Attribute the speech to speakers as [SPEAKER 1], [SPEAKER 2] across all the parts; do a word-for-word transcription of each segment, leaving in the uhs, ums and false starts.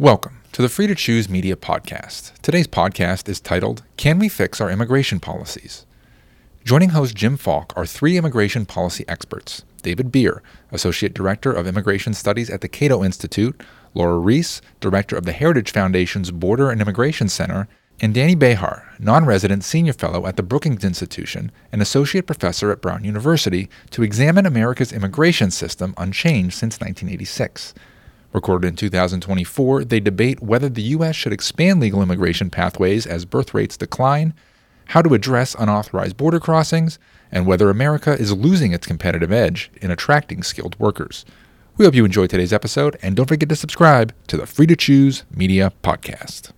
[SPEAKER 1] Welcome to the Free to Choose Media Podcast. Today's podcast is titled, Can We Fix Our Immigration Policies? Joining host Jim Falk are three immigration policy experts: David Bier, Associate Director of Immigration Studies at the Cato Institute, Laura Reese, Director of the Heritage Foundation's Border and Immigration Center, and Danny Behar, non-resident Senior Fellow at the Brookings Institution and Associate Professor at Brown University, to examine America's immigration system unchanged since nineteen eighty-six. Recorded in two thousand twenty-four, they debate whether the U S should expand legal immigration pathways as birth rates decline, how to address unauthorized border crossings, and whether America is losing its competitive edge in attracting skilled workers. We hope you enjoyed today's episode, and don't forget to subscribe to the Free to Choose Media Podcast.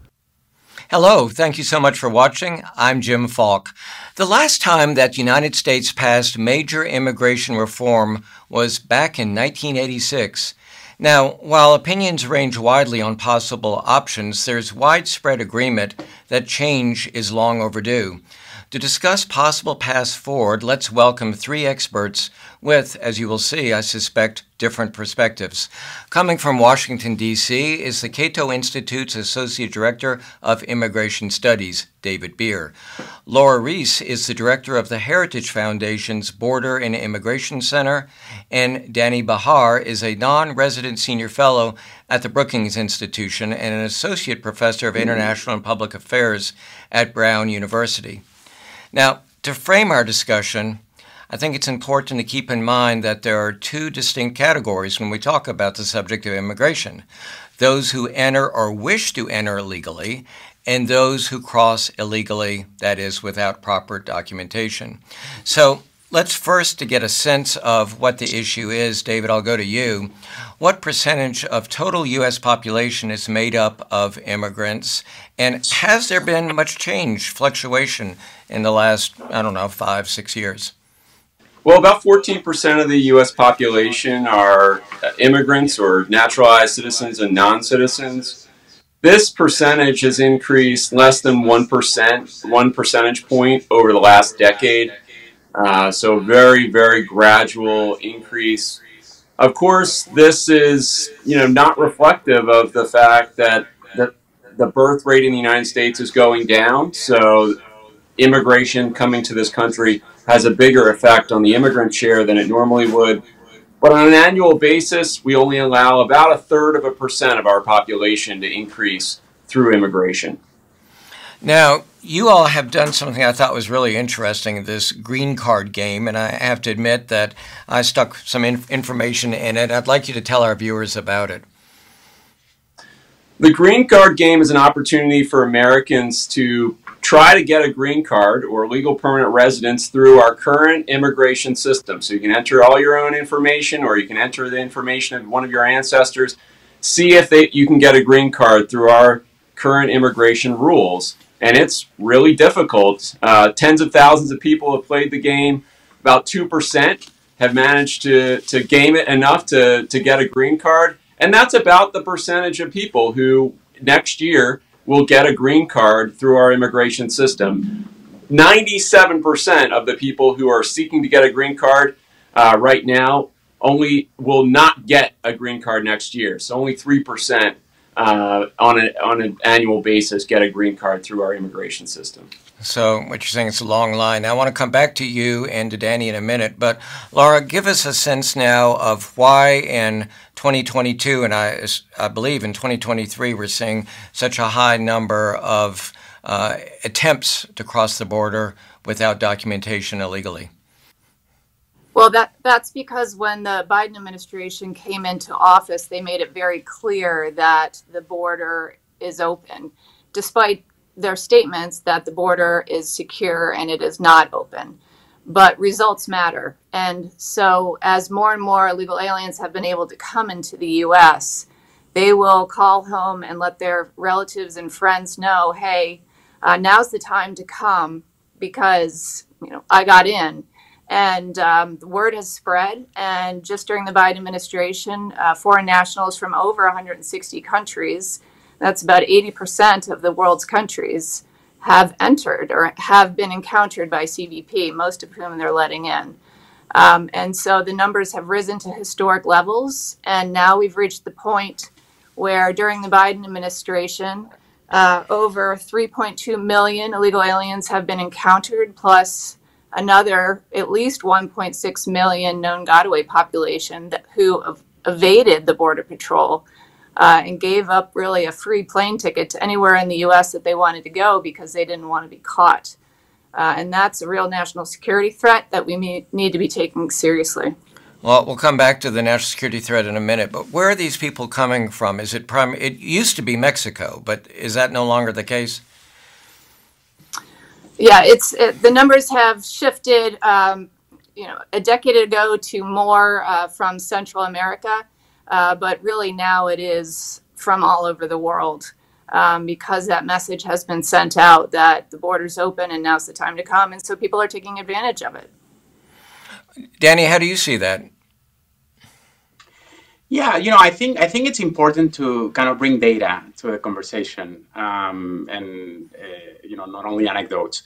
[SPEAKER 2] Hello, thank you so much for watching. I'm Jim Falk. The last time that the United States passed major immigration reform was back in nineteen eighty-six. Now, while opinions range widely on possible options, there's widespread agreement that change is long overdue. To discuss possible paths forward, let's welcome three experts with, as you will see, I suspect, different perspectives. Coming from Washington, D C is the Cato Institute's Associate Director of Immigration Studies, David Bier. Laura Reese is the Director of the Heritage Foundation's Border and Immigration Center, and Danny Behar is a non-resident Senior Fellow at the Brookings Institution and an Associate Professor of International and Public Affairs at Brown University. Now, to frame our discussion, I think it's important to keep in mind that there are two distinct categories when we talk about the subject of immigration: those who enter or wish to enter illegally, and those who cross illegally, that is, without proper documentation. So let's first, to get a sense of what the issue is, David, I'll go to you. What percentage of total U S population is made up of immigrants? And has there been much change, fluctuation in the last, I don't know, five, six years?
[SPEAKER 3] Well, about fourteen percent of the U S population are immigrants or naturalized citizens and non-citizens. This percentage has increased less than one percent, one percentage point over the last decade. Uh, so very, very gradual increase. Of course, this is, you know, not reflective of the fact that the, the birth rate in the United States is going down. So immigration coming to this country has a bigger effect on the immigrant share than it normally would. But on an annual basis, we only allow about a third of a percent of our population to increase through immigration.
[SPEAKER 2] Now, you all have done something I thought was really interesting, this green card game, and I have to admit that I stuck some in- information in it. I'd like you to tell our viewers about it.
[SPEAKER 3] The green card game is an opportunity for Americans to try to get a green card or legal permanent residence through our current immigration system. So you can enter all your own information, or you can enter the information of one of your ancestors, see if they, you can get a green card through our current immigration rules. And it's really difficult. Uh, tens of thousands of people have played the game. About two percent have managed to, to game it enough to, to get a green card. And that's about the percentage of people who next year will get a green card through our immigration system. ninety-seven percent of the people who are seeking to get a green card uh, right now only will not get a green card next year. So only three percent uh, on, a, on an annual basis get a green card through our immigration system.
[SPEAKER 2] So what you're saying is a long line. I want to come back to you and to Danny in a minute, but Laura, give us a sense now of why in twenty twenty-two, and I, I believe in twenty twenty-three, we're seeing such a high number of uh, attempts to cross the border without documentation illegally.
[SPEAKER 4] Well, that that's because when the Biden administration came into office, they made it very clear that the border is open, despite their statements that the border is secure and it is not open. But results matter. And so as more and more illegal aliens have been able to come into the U S, they will call home and let their relatives and friends know, hey, uh, now's the time to come because, you know, I got in. And um, the word has spread. And just during the Biden administration, uh, foreign nationals from over one hundred sixty countries, that's about eighty percent of the world's countries, have entered or have been encountered by C B P, most of whom they're letting in. Um, and so the numbers have risen to historic levels. And now we've reached the point where during the Biden administration, uh, over three point two million illegal aliens have been encountered, plus another at least one point six million known Godaway population that, who ev- evaded the Border Patrol uh, and gave up really a free plane ticket to anywhere in the U S that they wanted to go because they didn't want to be caught. Uh, and that's a real national security threat that we may, need to be taking seriously.
[SPEAKER 2] Well, we'll come back to the national security threat in a minute, but where are these people coming from? Is it prim- It used to be Mexico, but is that no longer the case?
[SPEAKER 4] Yeah, it's it, the numbers have shifted. Um, you know, a decade ago to more uh, from Central America, uh, but really now it is from all over the world um, because that message has been sent out that the border's open and now's the time to come, and so people are taking advantage of it.
[SPEAKER 2] Danny, how do you see that?
[SPEAKER 5] Yeah, you know, I think I think it's important to kind of bring data to the conversation, um, and uh, you know, not only anecdotes.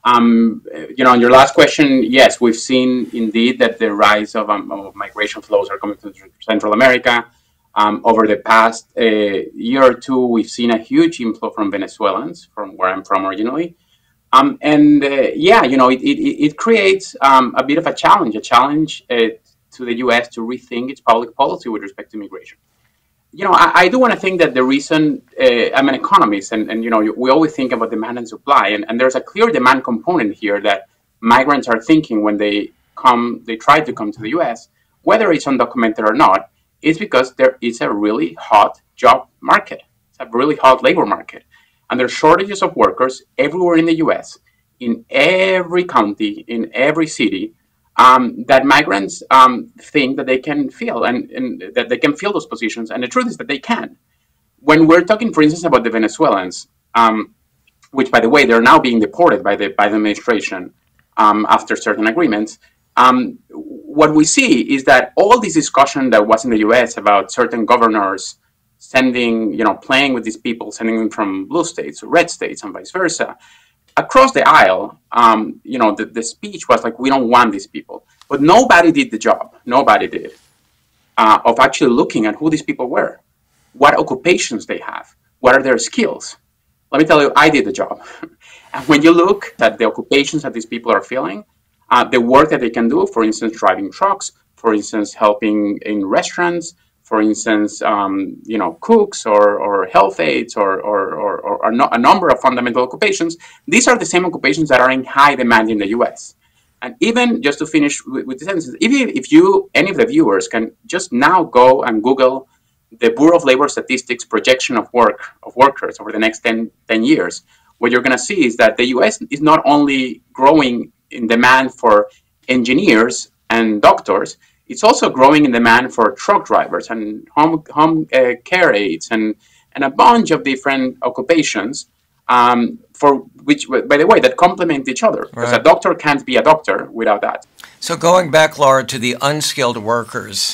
[SPEAKER 5] Um, you know, on your last question, yes, we've seen indeed that the rise of, um, of migration flows are coming to Central America. Um, over the past uh, year or two, we've seen a huge inflow from Venezuelans, from where I'm from originally. Um, and uh, yeah, you know, it, it, it creates um, a bit of a challenge, a challenge uh, to the U S to rethink its public policy with respect to immigration. You know, I, I do want to think that the reason, uh, I'm an economist, and, and, you know, we always think about demand and supply, and, and there's a clear demand component here that migrants are thinking when they come, they try to come to the U S, whether it's undocumented or not, is because there is a really hot job market. It's a really hot labor market. And there are shortages of workers everywhere in the U S, in every county, in every city, um, that migrants um, think that they can fill, and, and that they can fill those positions. And the truth is that they can. When we're talking, for instance, about the Venezuelans, um, which, by the way, they're now being deported by the by the administration um, after certain agreements, um, what we see is that all this discussion that was in the U S about certain governors sending, you know, playing with these people, sending them from blue states to red states and vice versa, across the aisle, um, you know, the, the speech was like, we don't want these people. But nobody did the job. Nobody did uh, of actually looking at who these people were, what occupations they have, what are their skills. Let me tell you, I did the job. And when you look at the occupations that these people are filling, uh, the work that they can do, for instance, driving trucks, for instance, helping in restaurants, for instance, um, you know, cooks or, or health aides or, or, or, or a, no, a number of fundamental occupations, these are the same occupations that are in high demand in the U S. And even just to finish with, with the sentences, even if you, any of the viewers can just now go and Google the Bureau of Labor Statistics projection of work of workers over the next ten, ten years, what you're going to see is that the U S is not only growing in demand for engineers and doctors, it's also growing in demand for truck drivers and home home uh, care aides and, and a bunch of different occupations um, for which, by the way, that complement each other. Because right. A doctor can't be a doctor without that.
[SPEAKER 2] So going back, Laura, to the unskilled workers,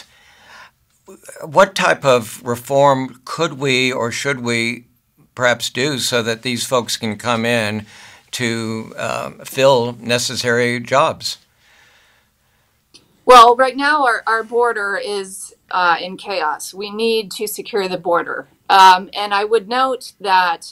[SPEAKER 2] what type of reform could we or should we perhaps do so that these folks can come in to um, fill necessary jobs?
[SPEAKER 4] Well, right now our, our border is uh, in chaos. We need to secure the border. Um, and I would note that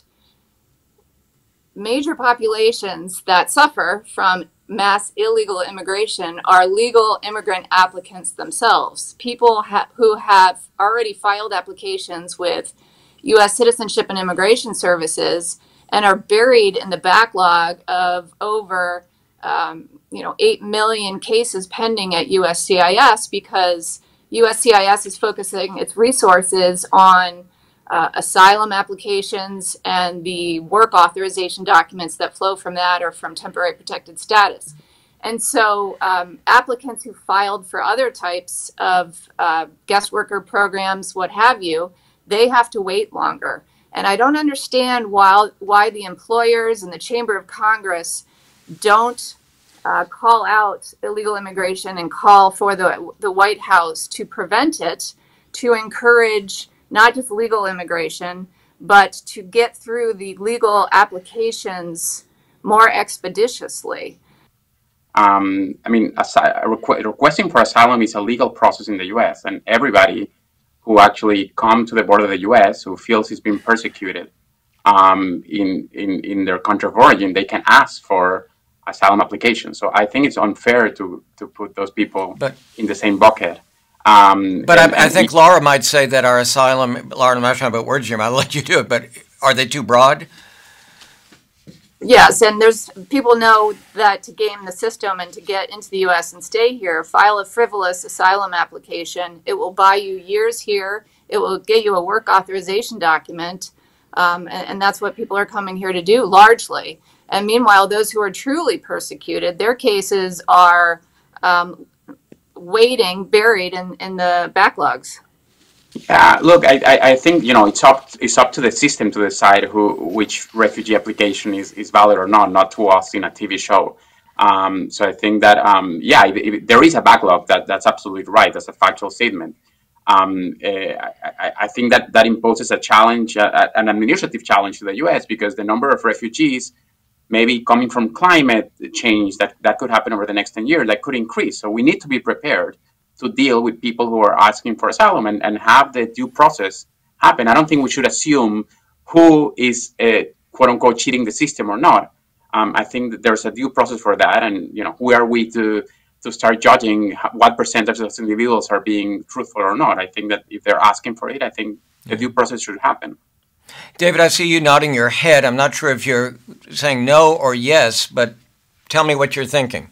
[SPEAKER 4] major populations that suffer from mass illegal immigration are legal immigrant applicants themselves, people ha- who have already filed applications with U S Citizenship and Immigration Services and are buried in the backlog of over um, you know, eight million cases pending at U S C I S because U S C I S is focusing its resources on uh, asylum applications and the work authorization documents that flow from that or from temporary protected status. And so um, applicants who filed for other types of uh, guest worker programs, what have you, they have to wait longer. And I don't understand why, why the employers and the Chamber of Congress don't Uh, call out illegal immigration and call for the the White House to prevent it, to encourage not just legal immigration, but to get through the legal applications more expeditiously.
[SPEAKER 5] Um, I mean, asy- requ- requesting for asylum is a legal process in the U S, and everybody who actually come to the border of the U S who feels he's been persecuted um, in, in, in their country of origin, they can ask for asylum application. So I think it's unfair to, to put those people but, in the same bucket. Um,
[SPEAKER 2] but
[SPEAKER 5] and,
[SPEAKER 2] I, I
[SPEAKER 5] and
[SPEAKER 2] think
[SPEAKER 5] we,
[SPEAKER 2] Laura might say that our asylum, Laura, I'm not trying to put words in your mouth, I'll let you do it, but are they too broad?
[SPEAKER 4] Yes, and there's people know that to game the system and to get into the U S and stay here, file a frivolous asylum application. It will buy you years here. It will get you a work authorization document, um, and, and that's what people are coming here to do largely. And meanwhile, those who are truly persecuted, their cases are um, waiting, buried in, in the backlogs.
[SPEAKER 5] Yeah, look, I, I, I think, you know, it's up it's up to the system to decide who which refugee application is, is valid or not, not to us in a T V show. Um, so I think that, um, yeah, if, if there is a backlog, that, that's absolutely right. That's a factual statement. Um, uh, I, I think that that imposes a challenge, uh, an administrative challenge to the U S because the number of refugees maybe coming from climate change that, that could happen over the next ten years, that could increase. So we need to be prepared to deal with people who are asking for asylum and, and have the due process happen. I don't think we should assume who is, uh, quote unquote, cheating the system or not. Um, I think that there's a due process for that. And, you know, who are we to to start judging what percentage of those individuals are being truthful or not? I think that if they're asking for it, I think the due process should happen.
[SPEAKER 2] David, I see you nodding your head. I'm not sure if you're saying no or yes, but tell me what you're thinking.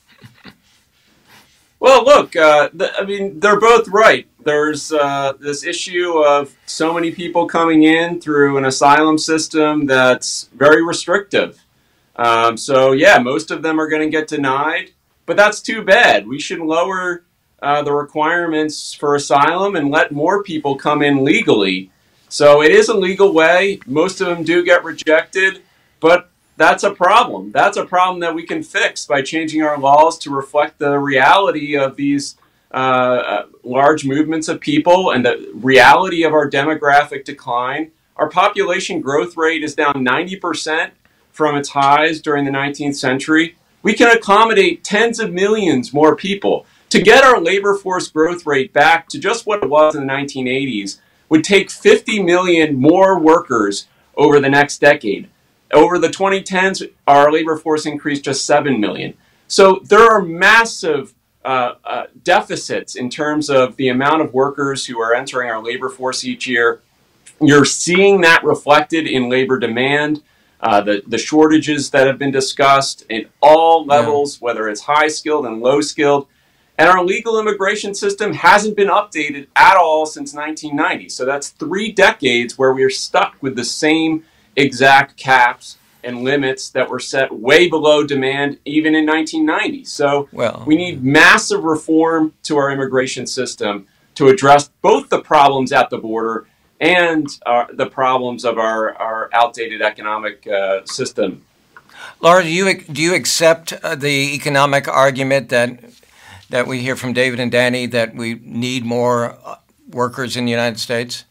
[SPEAKER 3] Well, look, uh, the, I mean, they're both right. There's uh, this issue of so many people coming in through an asylum system that's very restrictive. Um, so, yeah, most of them are going to get denied, but that's too bad. We should lower uh, the requirements for asylum and let more people come in legally. So it is a legal way. Most of them do get rejected, but that's a problem. That's a problem that we can fix by changing our laws to reflect the reality of these uh, large movements of people and the reality of our demographic decline. Our population growth rate is down ninety percent from its highs during the nineteenth century. We can accommodate tens of millions more people. To get our labor force growth rate back to just what it was in the nineteen eighties would take fifty million more workers over the next decade. Over the twenty tens, our labor force increased just seven million. So there are massive uh, uh, deficits in terms of the amount of workers who are entering our labor force each year. You're seeing that reflected in labor demand, uh, the, the shortages that have been discussed in all levels, yeah. whether it's high-skilled and low-skilled. And our legal immigration system hasn't been updated at all since nineteen ninety. So that's three decades where we're stuck with the same exact caps and limits that were set way below demand even in nineteen ninety. So well, we need massive reform to our immigration system to address both the problems at the border and uh, the problems of our, our outdated economic uh, system.
[SPEAKER 2] Laura, do you, do you accept uh, the economic argument that that we hear from David and Danny that we need more workers in the United States?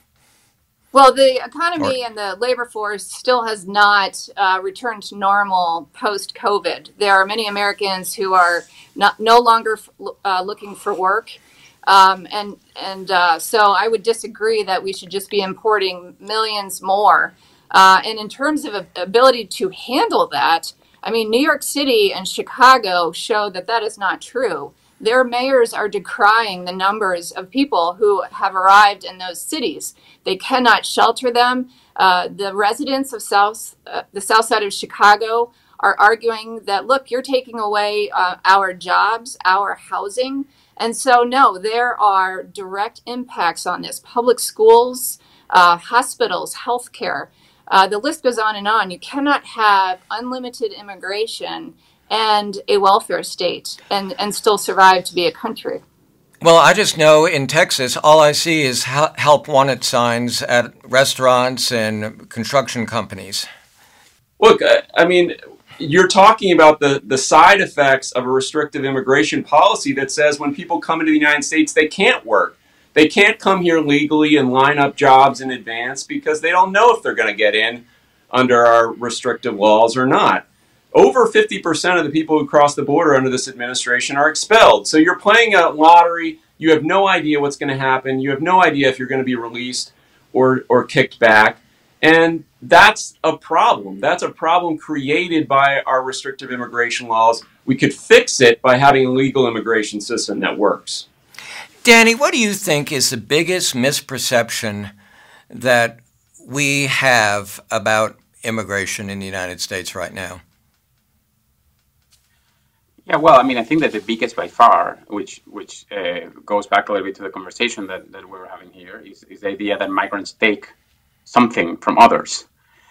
[SPEAKER 4] Well, the economy or, and the labor force still has not uh, returned to normal post-COVID. There are many Americans who are not, no longer uh, looking for work. Um, and and uh, so I would disagree that we should just be importing millions more. Uh, and in terms of ability to handle that, I mean, New York City and Chicago show that that is not true. Their mayors are decrying the numbers of people who have arrived in those cities. They cannot shelter them. Uh, the residents of South, uh, the south side of Chicago are arguing that, look, you're taking away uh, our jobs, our housing. And so, no, there are direct impacts on this. Public schools, uh, hospitals, healthcare. Uh, the list goes on and on. You cannot have unlimited immigration and a welfare state and, and still survive to be a country.
[SPEAKER 2] Well, I just know in Texas, all I see is help wanted signs at restaurants and construction companies.
[SPEAKER 3] Look, I mean, you're talking about the, the side effects of a restrictive immigration policy that says when people come into the United States, they can't work. They can't come here legally and line up jobs in advance because they don't know if they're going to get in under our restrictive laws or not. Over fifty percent of the people who cross the border under this administration are expelled. So you're playing a lottery. You have no idea what's going to happen. You have no idea if you're going to be released or, or kicked back. And that's a problem. That's a problem created by our restrictive immigration laws. We could fix it by having a legal immigration system that works.
[SPEAKER 2] Danny, what do you think is the biggest misperception that we have about immigration in the United States right now?
[SPEAKER 5] Yeah, well, I mean, I think that the biggest by far, which which uh, goes back a little bit to the conversation that, that we're having here, is, is the idea that migrants take something from others,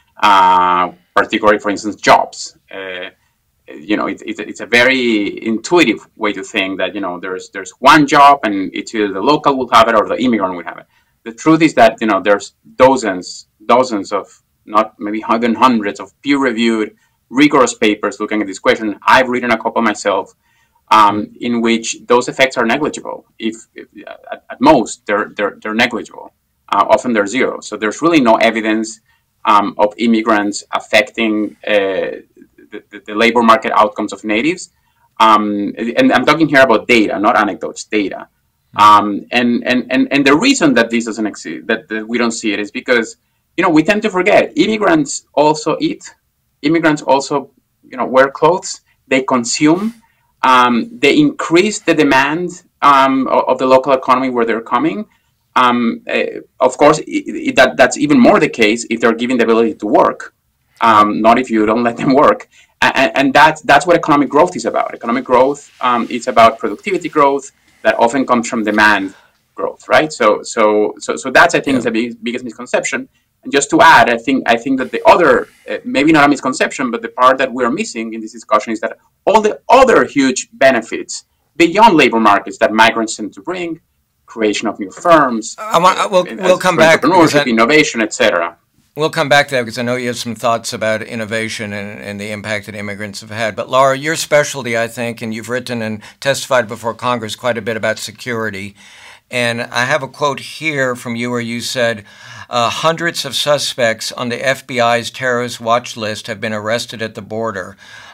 [SPEAKER 5] uh, particularly, for instance, jobs. Uh, you know, it, it, it's a very intuitive way to think that, you know, there's there's one job and it's either the local will have it or the immigrant will have it. The truth is that, you know, there's dozens, dozens of, not maybe hundreds of peer-reviewed, rigorous papers looking at this question. I've written a couple myself, um, in which those effects are negligible. If, if at, at most they're they're they're negligible. Uh, often they're zero. So there's really no evidence um, of immigrants affecting uh, the, the, the labor market outcomes of natives. Um, and I'm talking here about data, not anecdotes, data. Um, and, and and and the reason that this doesn't exist, that, that we don't see it, is because, you know, we tend to forget immigrants also eat. Immigrants also, you know, wear clothes. They consume. Um, they increase the demand um, of, of the local economy where they're coming. Um, uh, of course, it, it, that that's even more the case if they're given the ability to work. Um, not if you don't let them work. And, and that's that's what economic growth is about. Economic growth um, is about productivity growth that often comes from demand growth, right? So so so so that's, I think, yeah. is the big, biggest misconception. And just to add, I think I think that the other, uh, maybe not a misconception, but the part that we're missing in this discussion is that all the other huge benefits beyond labor markets that migrants tend to bring, creation of new firms,
[SPEAKER 2] I want, uh, we'll, we'll come back,
[SPEAKER 5] entrepreneurship, innovation, et cetera.
[SPEAKER 2] We'll come back to that because I know you have some thoughts about innovation and, and the impact that immigrants have had. But Laura, your specialty, I think, and you've written and testified before Congress quite a bit about security. And I have a quote here from you where you said, uh, hundreds of suspects on the F B I's terrorist watch list have been arrested at the border,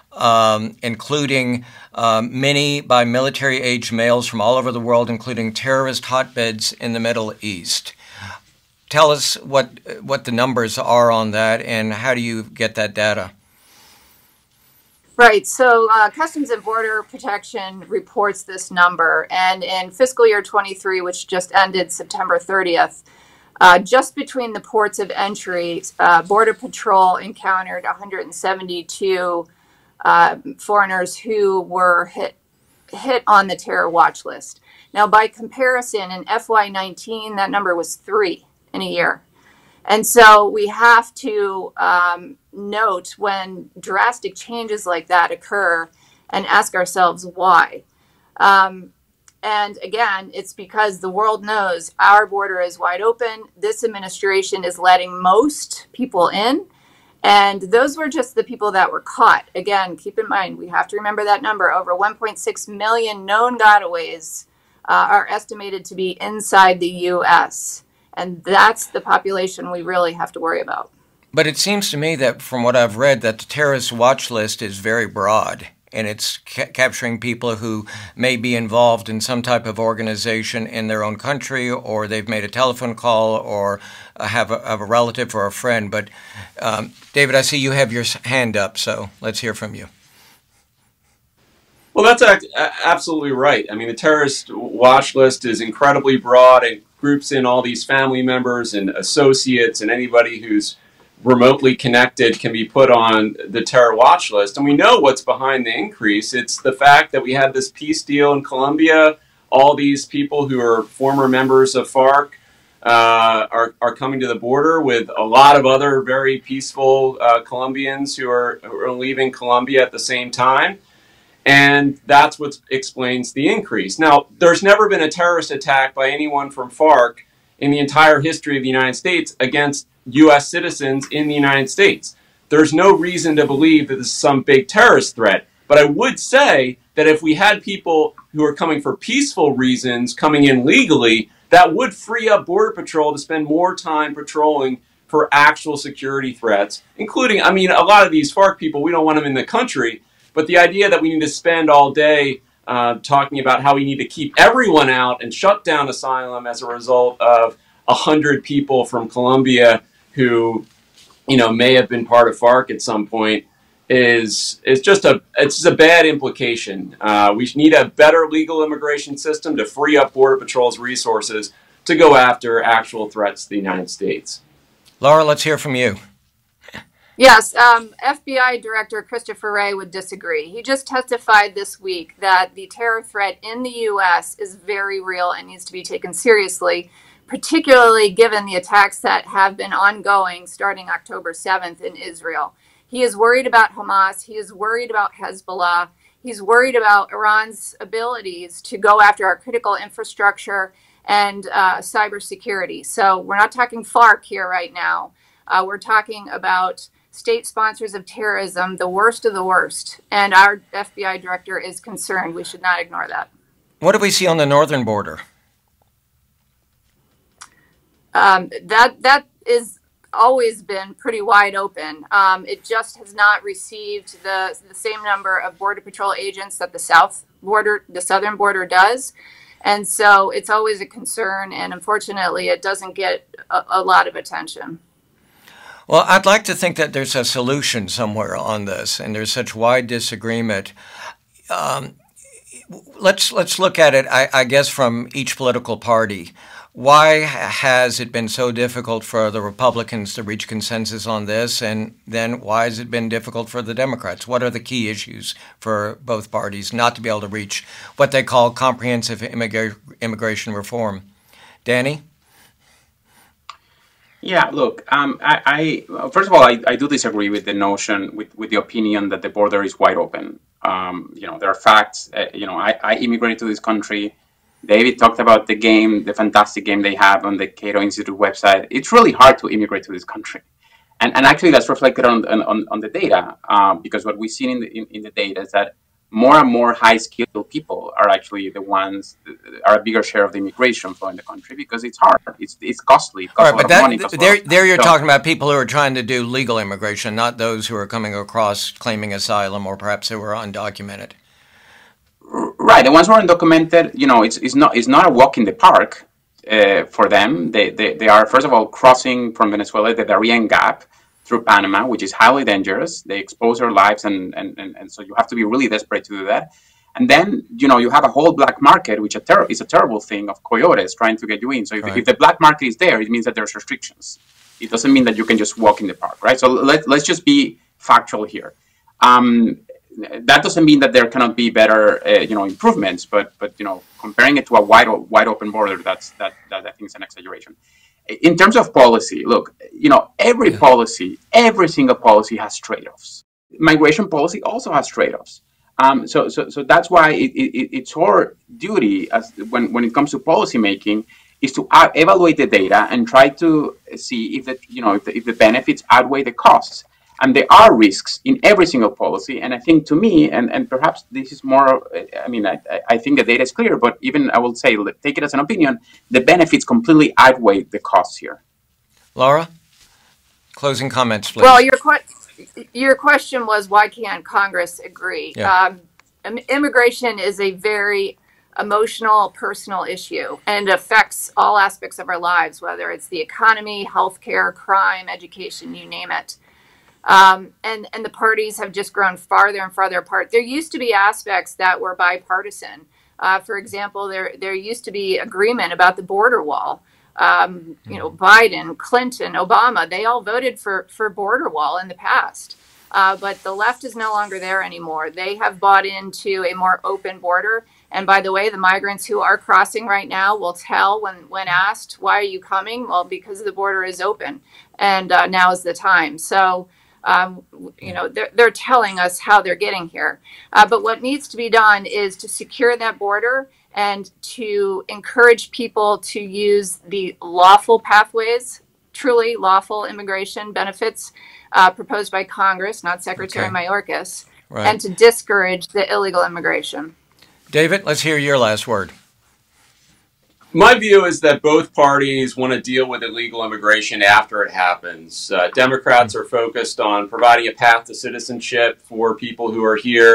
[SPEAKER 2] um, including um, many by military-aged males from all over the world, including terrorist hotbeds in the Middle East. Tell us what what the numbers are on that and how do you get that data?
[SPEAKER 4] Right. So uh, Customs and Border Protection reports this number. And in fiscal year twenty-three, which just ended September thirtieth, uh, just between the ports of entry, uh, Border Patrol encountered one hundred seventy-two uh, foreigners who were hit hit on the terror watch list. Now, by comparison, in F Y nineteen, that number was three in a year. And so we have to um, note when drastic changes like that occur and ask ourselves why. Um, and again, it's because the world knows our border is wide open. This administration is letting most people in. And those were just the people that were caught. Again, keep in mind, we have to remember that number. Over one point six million known gotaways uh, are estimated to be inside the U S And that's the population we really have to worry about.
[SPEAKER 2] But it seems to me that from what I've read, that the terrorist watch list is very broad, and it's ca- capturing people who may be involved in some type of organization in their own country, or they've made a telephone call, or uh, have, a, have a relative or a friend. But um, David, I see you have your hand up, so let's hear from you.
[SPEAKER 3] Well, that's absolutely right. I mean, the terrorist watch list is incredibly broad. It groups in all these family members and associates, and anybody who's remotely connected can be put on the terror watch list. And we know what's behind the increase. It's the fact that we had this peace deal in Colombia. All these people who are former members of FARC uh, are, are coming to the border with a lot of other very peaceful uh, Colombians who are, who are leaving Colombia at the same time. And that's what explains the increase. Now, there's never been a terrorist attack by anyone from FARC in the entire history of the United States against U S citizens in the United States. There's no reason to believe that this is some big terrorist threat. But I would say that if we had people who are coming for peaceful reasons coming in legally, that would free up Border Patrol to spend more time patrolling for actual security threats, including, I mean, a lot of these FARC people, we don't want them in the country. But the idea that we need to spend all day uh, talking about how we need to keep everyone out and shut down asylum as a result of a hundred people from Colombia who, you know, may have been part of FARC at some point, is is just a it's just a bad implication. Uh, we need a better legal immigration system to free up Border Patrol's resources to go after actual threats to the United States.
[SPEAKER 2] Laura, let's hear from you.
[SPEAKER 4] Yes, um, F B I Director Christopher Wray would disagree. He just testified this week that the terror threat in the U S is very real and needs to be taken seriously, particularly given the attacks that have been ongoing starting October seventh in Israel. He is worried about Hamas. He is worried about Hezbollah. He's worried about Iran's abilities to go after our critical infrastructure and uh, cybersecurity. So we're not talking FARC here right now. Uh, we're talking about state sponsors of terrorism, the worst of the worst. And our F B I director is concerned. We should not ignore that.
[SPEAKER 2] What do we see on the northern border?
[SPEAKER 4] Um, that that is always been pretty wide open. Um, it just has not received the the same number of Border Patrol agents that the south border, the southern border does. And so it's always a concern, and unfortunately, it doesn't get a, a lot of attention.
[SPEAKER 2] Well, I'd like to think that there's a solution somewhere on this, and there's such wide disagreement. Um, let's let's look at it, I, I guess, from each political party. Why has it been so difficult for the Republicans to reach consensus on this, and then why has it been difficult for the Democrats? What are the key issues for both parties not to be able to reach what they call comprehensive immigra- immigration reform? Danny?
[SPEAKER 5] Yeah, look, um, I, I first of all, I, I do disagree with the notion, with, with the opinion that the border is wide open. Um, you know, there are facts. Uh, you know, I, I immigrated to this country. David talked about the game, the fantastic game they have on the Cato Institute website. It's really hard to immigrate to this country. And and actually that's reflected on on, on the data, uh, because what we've seen in the, in, in the data is that more and more high-skilled people are actually the ones that are a bigger share of the immigration flow in the country because it's hard. It's it's costly. It costs
[SPEAKER 2] All right,
[SPEAKER 5] a lot
[SPEAKER 2] but that,
[SPEAKER 5] of money. It
[SPEAKER 2] there,
[SPEAKER 5] of
[SPEAKER 2] there you're
[SPEAKER 5] so,
[SPEAKER 2] talking about people who are trying to do legal immigration, not those who are coming across claiming asylum or perhaps who are undocumented.
[SPEAKER 5] Right, the ones who are undocumented, you know, it's it's not it's not a walk in the park uh, for them. They, they they are first of all crossing from Venezuela the Darien Gap through Panama, which is highly dangerous. They expose their lives, and and, and, and so you have to be really desperate to do that. And then, you know, you have a whole black market, which a ter- is a terrible thing, of coyotes trying to get you in. So if,
[SPEAKER 2] right.
[SPEAKER 5] if the black market is there, it means that there's restrictions. It doesn't mean that you can just walk in the park, right? So let let's just be factual here. Um, That doesn't mean that there cannot be better, uh, you know, improvements. But, but you know, comparing it to a wide, wide open border, that's that, that I think is an exaggeration. In terms of policy, look, you know, every yeah. policy, every single policy has trade-offs. Migration policy also has trade-offs. Um, so, so, so that's why it, it, it's our duty as when when it comes to policy making is to uh, evaluate the data and try to see if the you know if the, if the benefits outweigh the costs. And there are risks in every single policy. And I think to me, and, and perhaps this is more, I mean, I, I think the data is clear, but even I will say, take it as an opinion, the benefits completely outweigh the costs here.
[SPEAKER 2] Laura, closing comments, please.
[SPEAKER 4] Well, your, que- your question was, why can't Congress agree?
[SPEAKER 2] Yeah.
[SPEAKER 4] Um, immigration is a very emotional, personal issue, and it affects all aspects of our lives, whether it's the economy, healthcare, crime, education, you name it. Um, and, and the parties have just grown farther and farther apart. There used to be aspects that were bipartisan. Uh, for example, there there used to be agreement about the border wall. Um, you know, Biden, Clinton, Obama, they all voted for, for border wall in the past. Uh, but the left is no longer there anymore. They have bought into a more open border. And by the way, the migrants who are crossing right now will tell when, when asked, why are you coming? Well, because the border is open. And uh, now is the time. So, Um, you know, they're, they're telling us how they're getting here. Uh, but what needs to be done is to secure that border and to encourage people to use the lawful pathways, truly lawful immigration benefits uh, proposed by Congress, not Secretary
[SPEAKER 2] okay.
[SPEAKER 4] Mayorkas,
[SPEAKER 2] right.
[SPEAKER 4] and to discourage the illegal immigration.
[SPEAKER 2] David, let's hear your last word.
[SPEAKER 3] My view is that both parties want to deal with illegal immigration after it happens. Uh, Democrats are focused on providing a path to citizenship for people who are here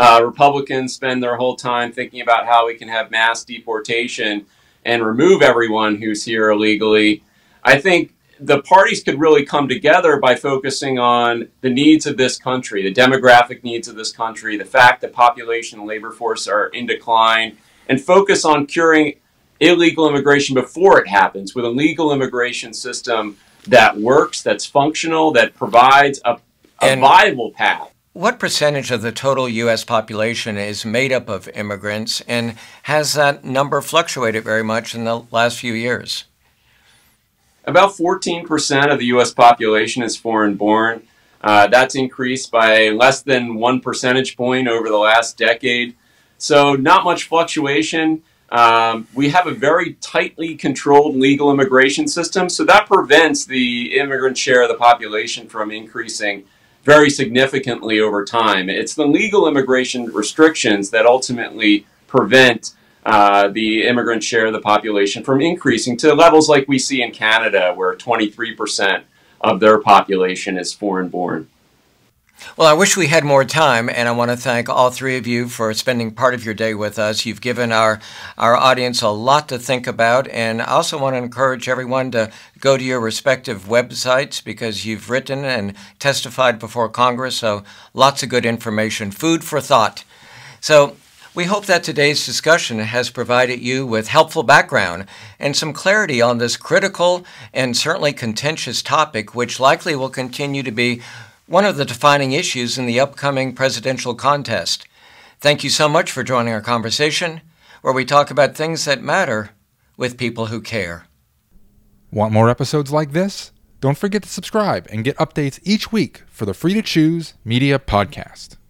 [SPEAKER 3] uh, Republicans spend their whole time thinking about how we can have mass deportation and remove everyone who's here illegally. I think the parties could really come together by focusing on the needs of this country, the demographic needs of this country, the fact that population and labor force are in decline, and focus on curing illegal immigration before it happens with a legal immigration system that works, that's functional, that provides a, a viable path.
[SPEAKER 2] What percentage of the total U S population is made up of immigrants, and has that number fluctuated very much in the last few years?
[SPEAKER 3] About fourteen percent of the U S population is foreign-born. Uh, that's increased by less than one percentage point over the last decade. So not much fluctuation. Um, we have a very tightly controlled legal immigration system, so that prevents the immigrant share of the population from increasing very significantly over time. It's the legal immigration restrictions that ultimately prevent uh, the immigrant share of the population from increasing to levels like we see in Canada, where twenty-three percent of their population is foreign-born.
[SPEAKER 2] Well, I wish we had more time, and I want to thank all three of you for spending part of your day with us. You've given our, our audience a lot to think about, and I also want to encourage everyone to go to your respective websites because you've written and testified before Congress, so lots of good information, food for thought. So we hope that today's discussion has provided you with helpful background and some clarity on this critical and certainly contentious topic, which likely will continue to be one of the defining issues in the upcoming presidential contest. Thank you so much for joining our conversation, where we talk about things that matter with people who care.
[SPEAKER 1] Want more episodes like this? Don't forget to subscribe and get updates each week for the Free to Choose Media Podcast.